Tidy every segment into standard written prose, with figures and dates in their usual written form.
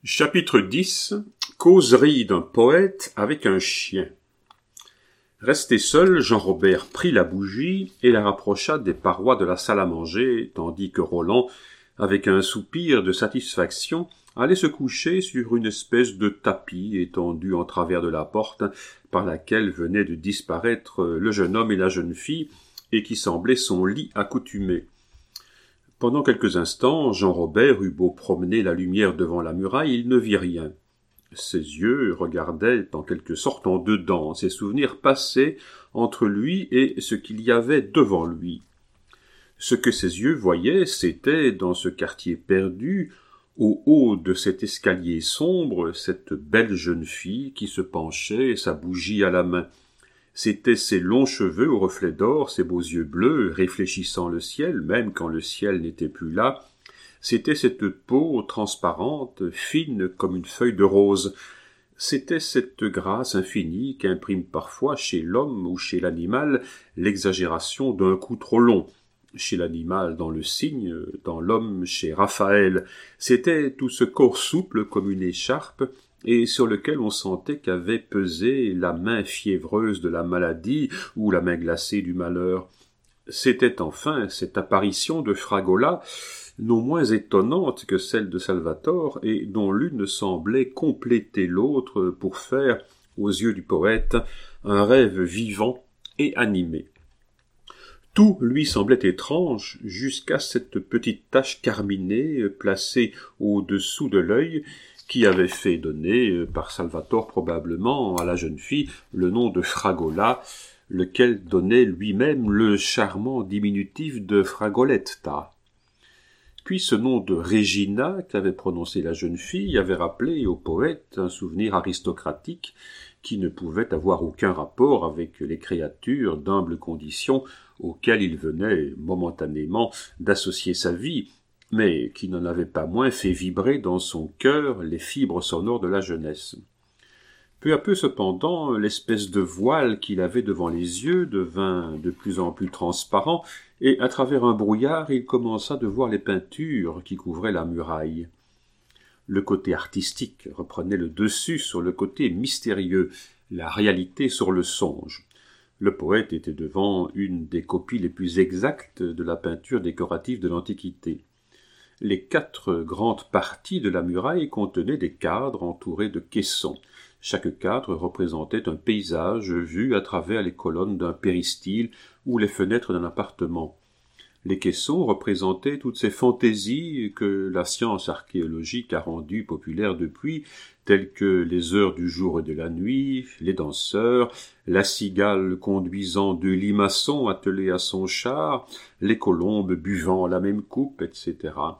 Chapitre 10. Causerie d'un poète avec un chien. Resté seul, Jean-Robert prit la bougie et la rapprocha des parois de la salle à manger, tandis que Roland, avec un soupir de satisfaction, allait se coucher sur une espèce de tapis étendu en travers de la porte par laquelle venaient de disparaître le jeune homme et la jeune fille, et qui semblait son lit accoutumé. Pendant quelques instants, Jean-Robert eut beau promener la lumière devant la muraille, il ne vit rien. Ses yeux regardaient en quelque sorte en dedans, ses souvenirs passaient entre lui et ce qu'il y avait devant lui. Ce que ses yeux voyaient, c'était, dans ce quartier perdu, au haut de cet escalier sombre, cette belle jeune fille qui se penchait, sa bougie à la main. C'étaient ses longs cheveux aux reflets d'or, ses beaux yeux bleus, réfléchissant le ciel, même quand le ciel n'était plus là. C'était cette peau transparente, fine comme une feuille de rose. C'était cette grâce infinie qu'imprime parfois chez l'homme ou chez l'animal l'exagération d'un cou trop long. Chez l'animal dans le cygne, dans l'homme chez Raphaël. C'était tout ce corps souple comme une écharpe, et sur lequel on sentait qu'avait pesé la main fiévreuse de la maladie ou la main glacée du malheur. C'était enfin cette apparition de Fragola, non moins étonnante que celle de Salvator, et dont l'une semblait compléter l'autre pour faire, aux yeux du poète, un rêve vivant et animé. Tout lui semblait étrange, jusqu'à cette petite tache carminée placée au-dessous de l'œil, qui avait fait donner, par Salvator probablement, à la jeune fille le nom de Fragola, lequel donnait lui-même le charmant diminutif de Fragoletta. Puis ce nom de Regina qu'avait prononcé la jeune fille avait rappelé au poète un souvenir aristocratique qui ne pouvait avoir aucun rapport avec les créatures d'humble condition auxquelles il venait momentanément d'associer sa vie, mais qui n'en avait pas moins fait vibrer dans son cœur les fibres sonores de la jeunesse. Peu à peu cependant, l'espèce de voile qu'il avait devant les yeux devint de plus en plus transparent, et à travers un brouillard il commença de voir les peintures qui couvraient la muraille. Le côté artistique reprenait le dessus sur le côté mystérieux, la réalité sur le songe. Le poète était devant une des copies les plus exactes de la peinture décorative de l'Antiquité. Les 4 grandes parties de la muraille contenaient des cadres entourés de caissons. Chaque cadre représentait un paysage vu à travers les colonnes d'un péristyle ou les fenêtres d'un appartement. Les caissons représentaient toutes ces fantaisies que la science archéologique a rendues populaires depuis, telles que les heures du jour et de la nuit, les danseurs, la cigale conduisant 2 limaçons attelés à son char, les colombes buvant la même coupe, etc.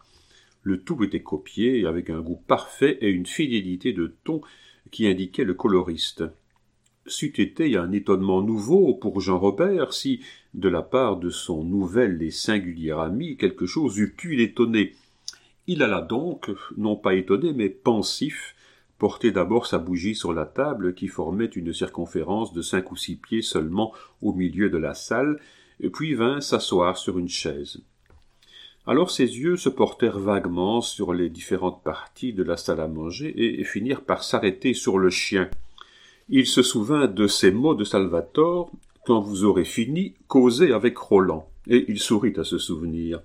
Le tout était copié avec un goût parfait et une fidélité de ton qui indiquait le coloriste. C'eût été un étonnement nouveau pour Jean-Robert si, de la part de son nouvel et singulier ami, quelque chose eût pu l'étonner. Il alla donc, non pas étonné, mais pensif, porter d'abord sa bougie sur la table qui formait une circonférence de 5 ou 6 pieds seulement au milieu de la salle, puis vint s'asseoir sur une chaise. Alors ses yeux se portèrent vaguement sur les différentes parties de la salle à manger et finirent par s'arrêter sur le chien. Il se souvint de ces mots de Salvator « Quand vous aurez fini, causez avec Roland », et il sourit à ce souvenir.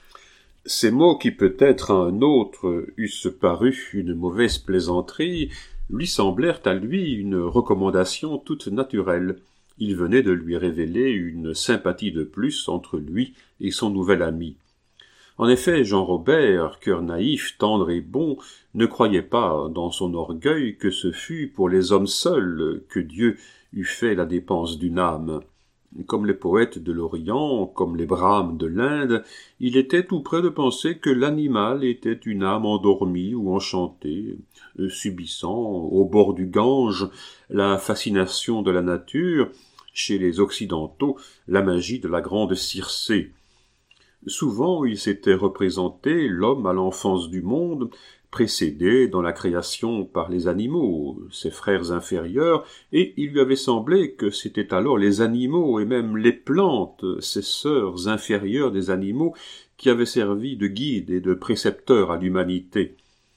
Ces mots qui peut-être à un autre eussent paru une mauvaise plaisanterie, lui semblèrent à lui une recommandation toute naturelle. Il venait de lui révéler une sympathie de plus entre lui et son nouvel ami. En effet, Jean-Robert, cœur naïf, tendre et bon, ne croyait pas, dans son orgueil, que ce fût pour les hommes seuls que Dieu eût fait la dépense d'une âme. Comme les poètes de l'Orient, comme les brahmes de l'Inde, il était tout près de penser que l'animal était une âme endormie ou enchantée, subissant, au bord du Gange, la fascination de la nature, chez les Occidentaux, la magie de la grande Circé. Souvent, il s'était représenté l'homme à l'enfance du monde, précédé dans la création par les animaux, ses frères inférieurs, et il lui avait semblé que c'étaient alors les animaux et même les plantes, ses sœurs inférieures des animaux, qui avaient servi de guide et de précepteur à l'humanité.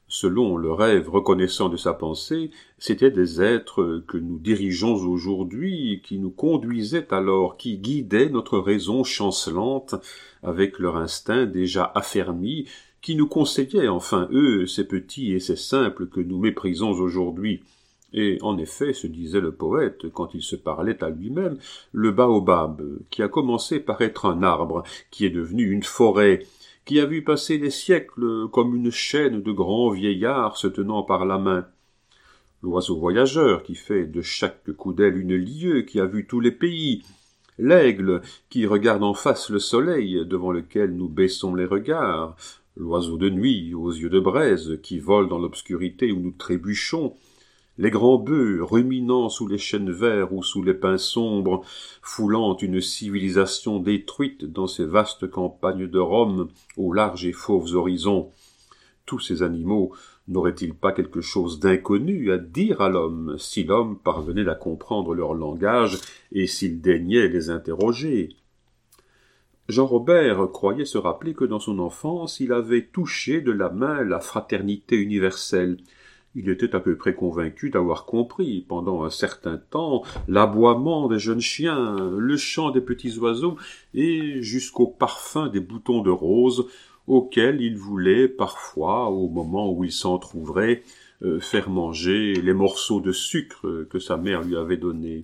Selon le rêve reconnaissant de sa pensée, c'étaient des êtres que nous dirigeons aujourd'hui, qui nous conduisaient alors, qui guidaient notre raison chancelante avec leur instinct déjà affermi, qui nous conseillaient enfin, eux, ces petits et ces simples que nous méprisons aujourd'hui. Et en effet, se disait le poète, quand il se parlait à lui-même, le baobab, qui a commencé par être un arbre, qui est devenu une forêt, qui a vu passer les siècles comme une chaîne de grands vieillards se tenant par la main. L'oiseau voyageur, qui fait de chaque coup d'aile une lieue, qui a vu tous les pays. L'aigle, qui regarde en face le soleil, devant lequel nous baissons les regards. L'oiseau de nuit, aux yeux de braise, qui vole dans l'obscurité où nous trébuchons. Les grands bœufs, ruminant sous les chênes verts ou sous les pins sombres, foulant une civilisation détruite dans ces vastes campagnes de Rome, aux larges et fauves horizons. Tous ces animaux n'auraient-ils pas quelque chose d'inconnu à dire à l'homme, si l'homme parvenait à comprendre leur langage et s'il daignait les interroger? Jean Robert croyait se rappeler que dans son enfance il avait touché de la main la fraternité universelle. Il était à peu près convaincu d'avoir compris, pendant un certain temps, l'aboiement des jeunes chiens, le chant des petits oiseaux, et jusqu'au parfum des boutons de rose, auxquels il voulait, parfois, au moment où il s'en trouverait, faire manger les morceaux de sucre que sa mère lui avait donnés.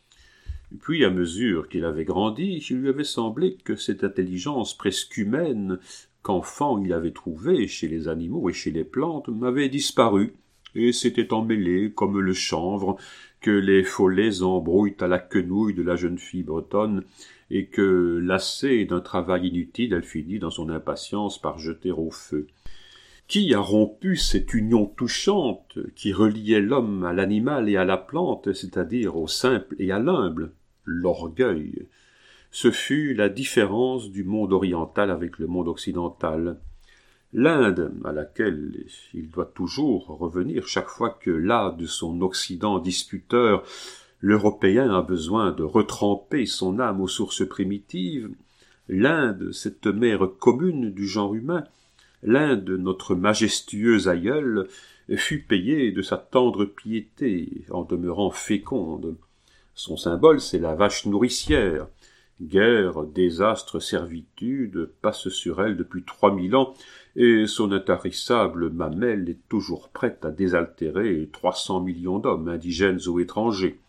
Puis, à mesure qu'il avait grandi, il lui avait semblé que cette intelligence presque humaine qu'enfant il avait trouvée chez les animaux et chez les plantes avait disparu, et s'était emmêlée comme le chanvre que les follets embrouillent à la quenouille de la jeune fille bretonne, et que, lassée d'un travail inutile, elle finit dans son impatience par jeter au feu. Qui a rompu cette union touchante qui reliait l'homme à l'animal et à la plante, c'est-à-dire au simple et à l'humble? L'orgueil. Ce fut la différence du monde oriental avec le monde occidental. L'Inde, à laquelle il doit toujours revenir chaque fois que là, de son Occident disputeur, l'Européen a besoin de retremper son âme aux sources primitives, l'Inde, cette mère commune du genre humain, l'Inde, notre majestueux aïeul, fut payée de sa tendre piété en demeurant féconde. Son symbole, c'est la vache nourricière. Guerre, désastre, servitude passent sur elle depuis 3000 ans, et son intarissable mamelle est toujours prête à désaltérer 300 millions d'hommes, indigènes ou étrangers.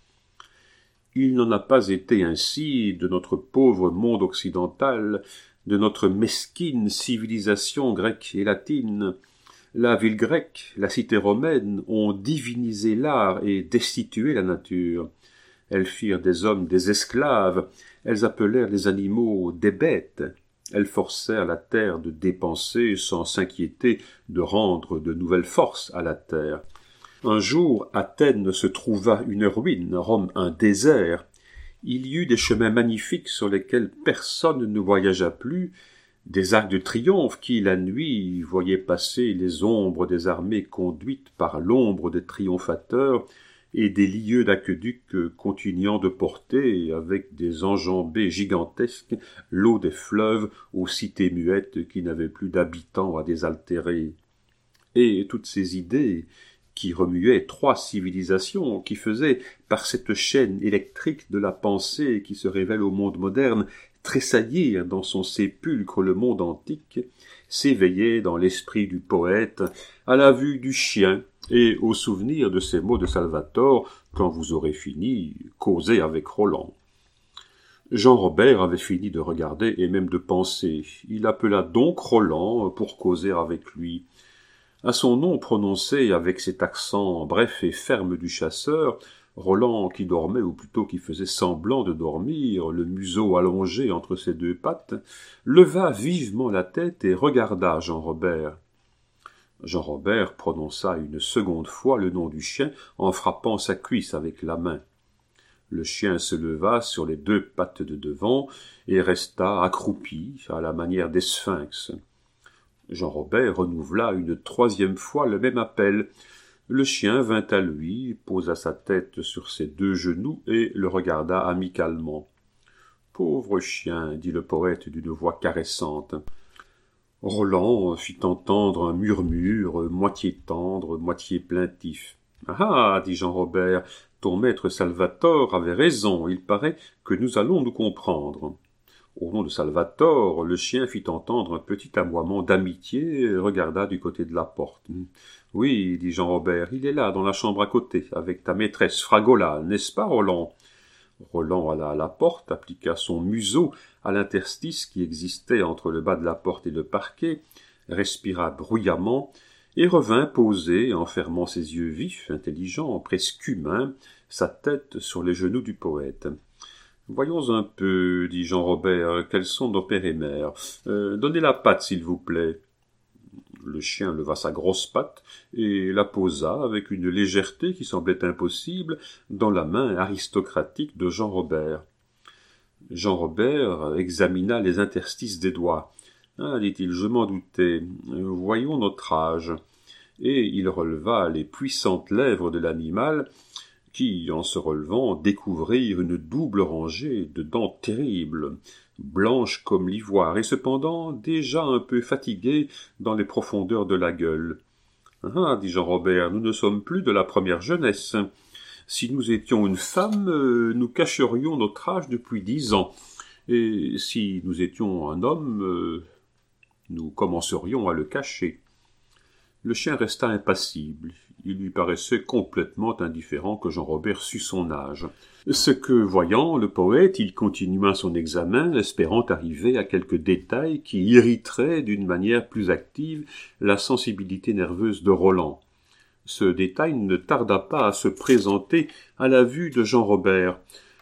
Il n'en a pas été ainsi de notre pauvre monde occidental, de notre mesquine civilisation grecque et latine. La ville grecque, la cité romaine ont divinisé l'art et destitué la nature. Elles firent des hommes des esclaves, elles appelèrent les animaux des bêtes, elles forcèrent la terre de dépenser sans s'inquiéter de rendre de nouvelles forces à la terre. Un jour, Athènes se trouva une ruine, Rome un désert. Il y eut des chemins magnifiques sur lesquels personne ne voyagea plus, des arcs de triomphe qui, la nuit, voyaient passer les ombres des armées conduites par l'ombre des triomphateurs, et des lieues d'aqueducs continuant de porter, avec des enjambées gigantesques, l'eau des fleuves aux cités muettes qui n'avaient plus d'habitants à désaltérer. Et toutes ces idées, qui remuaient 3 civilisations, qui faisaient, par cette chaîne électrique de la pensée qui se révèle au monde moderne, tressaillir dans son sépulcre le monde antique, s'éveillaient dans l'esprit du poète à la vue du chien, et au souvenir de ces mots de Salvator, quand vous aurez fini, causez avec Roland. Jean Robert avait fini de regarder et même de penser. Il appela donc Roland pour causer avec lui. À son nom prononcé avec cet accent bref et ferme du chasseur, Roland, qui dormait, ou plutôt qui faisait semblant de dormir, le museau allongé entre ses 2 pattes, leva vivement la tête et regarda Jean Robert. Jean Robert prononça une seconde fois le nom du chien en frappant sa cuisse avec la main. Le chien se leva sur les 2 pattes de devant et resta accroupi à la manière des sphinx. Jean Robert renouvela une 3e fois le même appel. Le chien vint à lui, posa sa tête sur ses 2 genoux et le regarda amicalement. « Pauvre chien, dit le poète d'une voix caressante. Roland fit entendre un murmure, moitié tendre, moitié plaintif. « Ah, dit Jean-Robert, ton maître Salvator avait raison, il paraît que nous allons nous comprendre. » Au nom de Salvator, le chien fit entendre un petit aboiement d'amitié et regarda du côté de la porte. « Oui, dit Jean-Robert, il est là, dans la chambre à côté, avec ta maîtresse Fragola, n'est-ce pas, Roland ?» Roland alla à la porte, appliqua son museau à l'interstice qui existait entre le bas de la porte et le parquet, respira bruyamment, et revint poser, en fermant ses yeux vifs, intelligents, presque humains, sa tête sur les genoux du poète. « Voyons un peu, dit Jean-Robert, quels sont nos père et mère. Donnez la patte, s'il vous plaît. » Le chien leva sa grosse patte et la posa avec une légèreté qui semblait impossible dans la main aristocratique de Jean-Robert. Jean-Robert examina les interstices des doigts. « Ah, dit-il, je m'en doutais. Voyons notre âge. » Et il releva les puissantes lèvres de l'animal qui, en se relevant, découvrirent une double rangée de dents terribles, blanches comme l'ivoire, et cependant déjà un peu fatiguées dans les profondeurs de la gueule. « Ah, dit Jean-Robert, nous ne sommes plus de la première jeunesse. Si nous étions une femme, nous cacherions notre âge depuis 10 ans, et si nous étions un homme, nous commencerions à le cacher. » Le chien resta impassible. Il lui paraissait complètement indifférent que Jean-Robert sût son âge. Ce que, voyant le poète, il continua son examen, espérant arriver à quelques détails qui irriteraient d'une manière plus active la sensibilité nerveuse de Roland. Ce détail ne tarda pas à se présenter à la vue de Jean-Robert.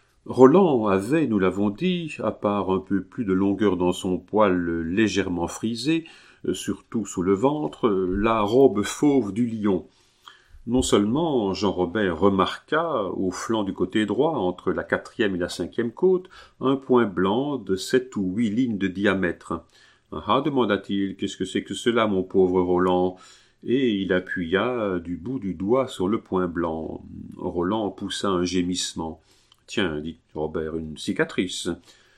Roland avait, nous l'avons dit, à part un peu plus de longueur dans son poil légèrement frisé, surtout sous le ventre, la robe fauve du lion. Non seulement Jean-Robert remarqua, au flanc du côté droit, entre la 4e et la 5e côte, un point blanc de 7 ou 8 lignes de diamètre. « Ah, demanda-t-il, qu'est-ce que c'est que cela, mon pauvre Roland ?» Et il appuya du bout du doigt sur le point blanc. Roland poussa un gémissement. « Tiens, dit Robert, une cicatrice. »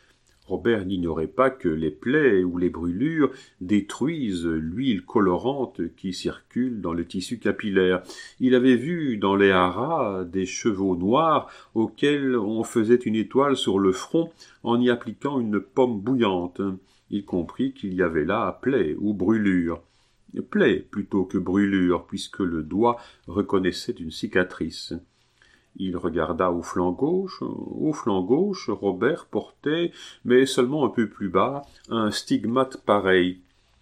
Robert n'ignorait pas que les plaies ou les brûlures détruisent l'huile colorante qui circule dans le tissu capillaire. Il avait vu dans les haras des chevaux noirs auxquels on faisait une étoile sur le front en y appliquant une pomme bouillante. Il comprit qu'il y avait là plaie ou brûlure. Plaie plutôt que brûlure, puisque le doigt reconnaissait une cicatrice. Il regarda au flanc gauche. Au flanc gauche, Robert portait, mais seulement un peu plus bas, un stigmate pareil.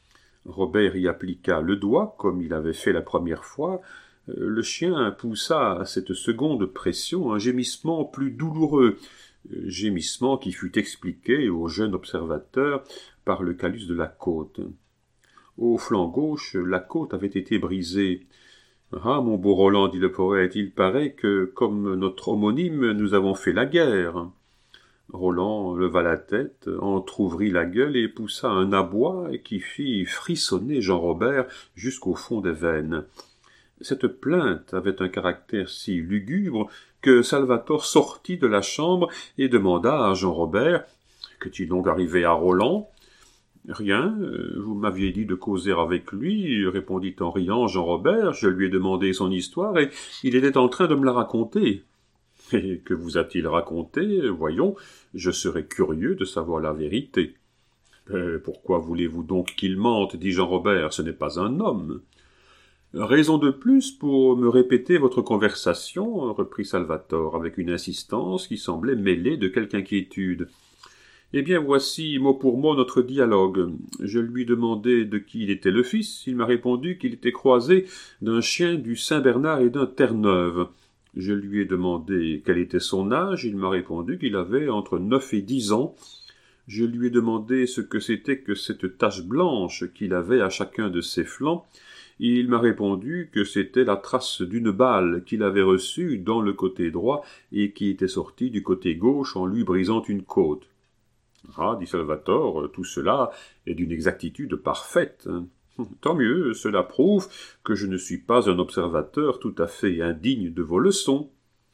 Robert y appliqua le doigt, comme il avait fait la première fois. Le chien poussa à cette seconde pression un gémissement plus douloureux, gémissement qui fut expliqué au jeune observateur par le calus de la côte. Au flanc gauche, la côte avait été brisée. « Ah, mon beau Roland, dit le poète, il paraît que, comme notre homonyme, nous avons fait la guerre. » Roland leva la tête, entr'ouvrit la gueule et poussa un aboi qui fit frissonner Jean-Robert jusqu'au fond des veines. Cette plainte avait un caractère si lugubre que Salvator sortit de la chambre et demanda à Jean-Robert « Qu'est-il donc arrivé à Roland ?» « Rien, vous m'aviez dit de causer avec lui, répondit en riant Jean-Robert, je lui ai demandé son histoire et il était en train de me la raconter. Et que vous a-t-il raconté? Voyons, je serais curieux de savoir la vérité. Pourquoi voulez-vous donc qu'il mente, dit Jean-Robert, ce n'est pas un homme. Raison de plus pour me répéter votre conversation, reprit Salvator, avec une insistance qui semblait mêlée de quelque inquiétude. Eh bien, voici mot pour mot notre dialogue. Je lui demandai de qui il était le fils. Il m'a répondu qu'il était croisé d'un chien du Saint-Bernard et d'un Terre-Neuve. Je lui ai demandé quel était son âge. Il m'a répondu qu'il avait entre 9 et 10 ans. Je lui ai demandé ce que c'était que cette tache blanche qu'il avait à chacun de ses flancs. Il m'a répondu que c'était la trace d'une balle qu'il avait reçue dans le côté droit et qui était sortie du côté gauche en lui brisant une côte. « Ah, dit Salvator, tout cela est d'une exactitude parfaite. Tant mieux, cela prouve que je ne suis pas un observateur tout à fait indigne de vos leçons.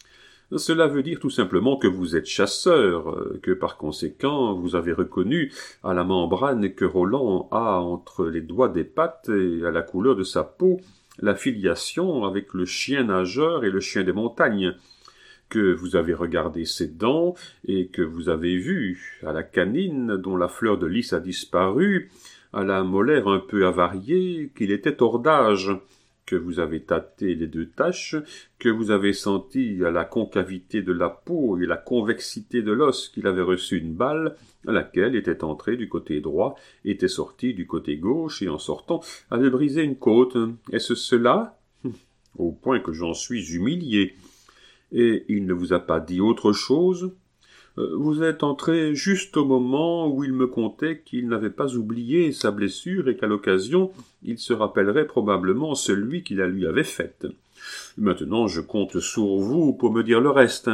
Cela veut dire tout simplement que vous êtes chasseur, que par conséquent vous avez reconnu à la membrane que Roland a entre les doigts des pattes et à la couleur de sa peau la filiation avec le chien nageur et le chien des montagnes, que vous avez regardé ses dents et que vous avez vu, à la canine dont la fleur de lys a disparu, à la molaire un peu avariée, qu'il était hors d'âge, que vous avez tâté les deux taches, que vous avez senti à la concavité de la peau et la convexité de l'os qu'il avait reçu une balle, laquelle était entrée du côté droit, était sortie du côté gauche, et en sortant avait brisé une côte. Est-ce cela? Au point que j'en suis humilié. Et il ne vous a pas dit autre chose? Vous êtes entré juste au moment où il me contait qu'il n'avait pas oublié sa blessure et qu'à l'occasion, il se rappellerait probablement celui qui la lui avait faite. Maintenant, je compte sur vous pour me dire le reste.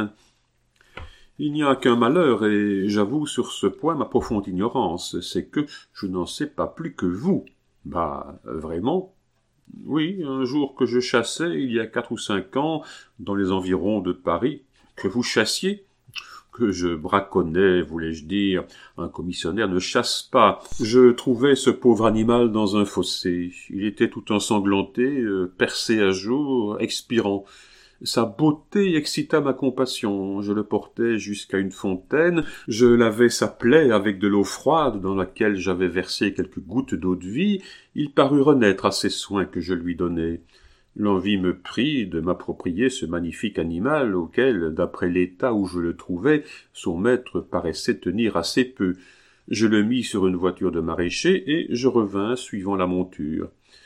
Il n'y a qu'un malheur, et j'avoue sur ce point ma profonde ignorance, c'est que je n'en sais pas plus que vous. Bah, vraiment? Oui, un jour que je chassais, il y a 4 ou 5 ans, dans les environs de Paris. Que vous chassiez? Que je braconnais, voulais-je dire. Un commissionnaire ne chasse pas. Je trouvais ce pauvre animal dans un fossé. Il était tout ensanglanté, percé à jour, expirant. Sa beauté excita ma compassion. Je le portai jusqu'à une fontaine, je lavai sa plaie avec de l'eau froide dans laquelle j'avais versé quelques gouttes d'eau-de-vie. Il parut renaître à ces soins que je lui donnai. L'envie me prit de m'approprier ce magnifique animal auquel, d'après l'état où je le trouvais, son maître paraissait tenir assez peu. Je le mis sur une voiture de maraîcher et je revins suivant la monture.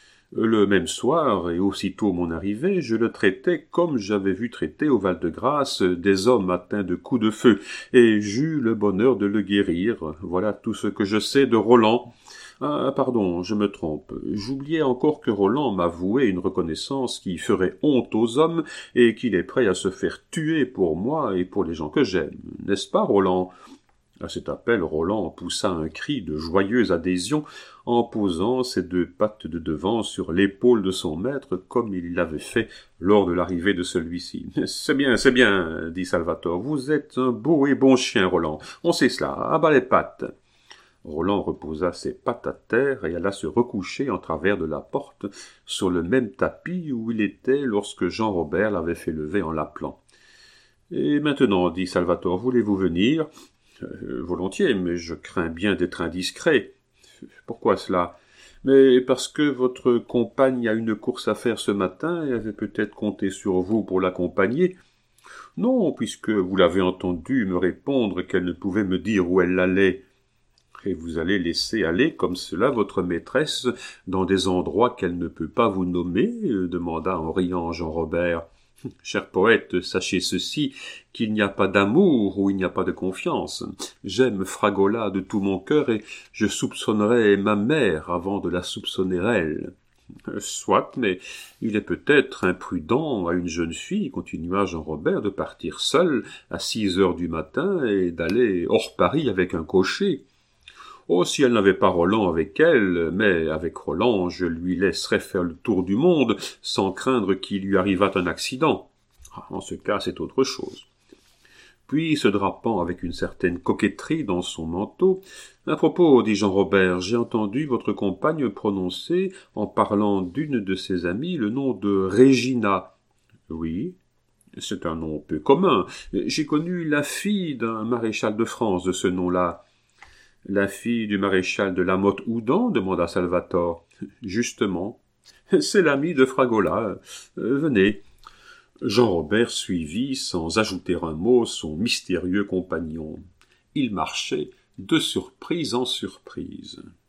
Le même soir, et aussitôt mon arrivée, je le traitai comme j'avais vu traiter au Val-de-Grâce des hommes atteints de coups de feu, et j'eus le bonheur de le guérir. Voilà tout ce que je sais de Roland. Ah, pardon, je me trompe. J'oubliais encore que Roland m'avouait une reconnaissance qui ferait honte aux hommes et qu'il est prêt à se faire tuer pour moi et pour les gens que j'aime. N'est-ce pas, Roland? À cet appel, Roland poussa un cri de joyeuse adhésion en posant ses 2 pattes de devant sur l'épaule de son maître comme il l'avait fait lors de l'arrivée de celui-ci. « C'est bien, dit Salvatore. Vous êtes un beau et bon chien, Roland. On sait cela. À bas les pattes. » Roland reposa ses pattes à terre et alla se recoucher en travers de la porte sur le même tapis où il était lorsque Jean Robert l'avait fait lever en l'appelant. « Et maintenant, dit Salvatore, voulez-vous venir ? » Volontiers, mais je crains bien d'être indiscret. « Pourquoi cela ? » « Mais parce que votre compagne a une course à faire ce matin et avait peut-être compté sur vous pour l'accompagner. »« Non, puisque vous l'avez entendu me répondre qu'elle ne pouvait me dire où elle allait. »« Et vous allez laisser aller comme cela votre maîtresse dans des endroits qu'elle ne peut pas vous nommer ?» demanda en riant Jean Robert. « Cher poète, sachez ceci, qu'il n'y a pas d'amour où il n'y a pas de confiance. J'aime Fragola de tout mon cœur et je soupçonnerais ma mère avant de la soupçonner elle. » « Soit, mais il est peut-être imprudent à une jeune fille, continua Jean Robert, de partir seule à 6 heures du matin et d'aller hors Paris avec un cocher. Oh, si elle n'avait pas Roland avec elle, mais avec Roland, je lui laisserais faire le tour du monde sans craindre qu'il lui arrivât un accident. En ce cas, c'est autre chose. » Puis, se drapant avec une certaine coquetterie dans son manteau, « À propos, dit Jean Robert, j'ai entendu votre compagne prononcer, en parlant d'une de ses amies, le nom de Régina. »« Oui, c'est un nom peu commun. J'ai connu la fille d'un maréchal de France de ce nom-là. »« La fille du maréchal de La Motte-Houdan ? » demanda Salvatore. « Justement. C'est l'amie de Fragola. Venez. » Jean Robert suivit, sans ajouter un mot, son mystérieux compagnon. Il marchait de surprise en surprise.